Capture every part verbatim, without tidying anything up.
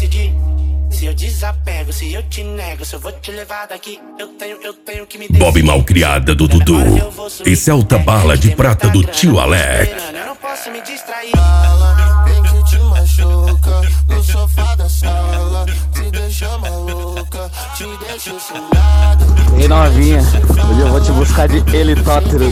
decidir. Se eu desapego, se eu te nego, se eu vou te levar daqui, eu tenho, eu tenho que me decidir. Bob Malcriada do Dudu e Celta Bala de Prata do Tio Alex. Eu não posso me distrair. Fala, tem que te machuca no sofá da sala, te deixa maluca, te deixa sem nada. Ei novinha, hoje eu vou te buscar de helicóptero.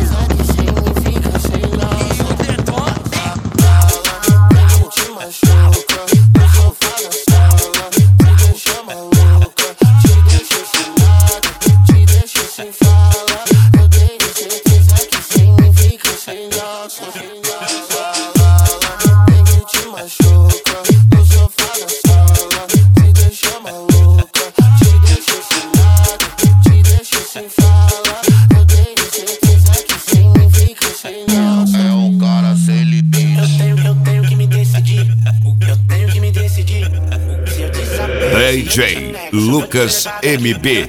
D J Lucas M B.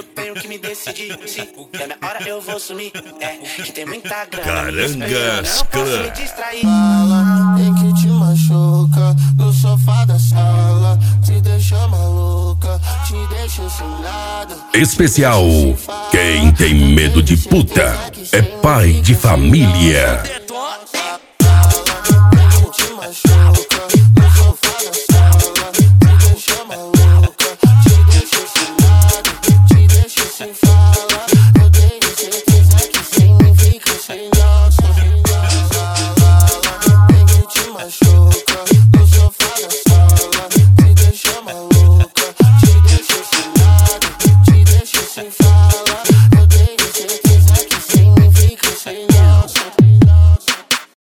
Carangas Clã. Fala, tem que te machuca no sofá da sala, te deixa maluca, te deixa sem nada. Especial, quem tem medo de puta é pai de família. Fala, tem que te machuca